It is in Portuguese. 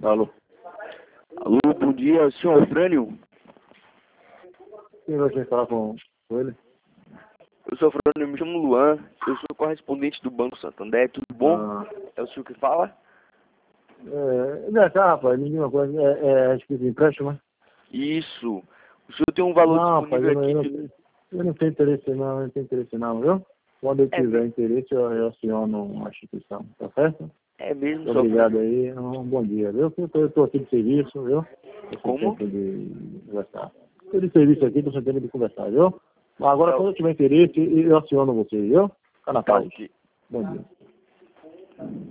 Alô. Alô, bom dia, senhor Frânio. Quem vai querer falar com ele? Eu sou o Frânio, me chamo Luan, eu sou correspondente do Banco Santander, tudo bom? É o senhor que fala? Rapaz, me diga uma coisa, acho que de empréstimo, né? Isso. O senhor tem um valor Não, disponível rapaz, aqui. eu não tenho interesse não, viu? Quando eu É, tiver interesse, eu aciono uma instituição, tá certo? é mesmo, Muito senhor obrigado Frânio. aí, um bom dia, viu? Eu estou aqui de serviço, viu? Estou sem Como? tempo de conversar. Estou de serviço aqui, estou sem tempo de conversar, viu? Agora, Tá, quando eu tiver interesse, eu aciono você, viu? Fica na tá paz. ok. Bom dia.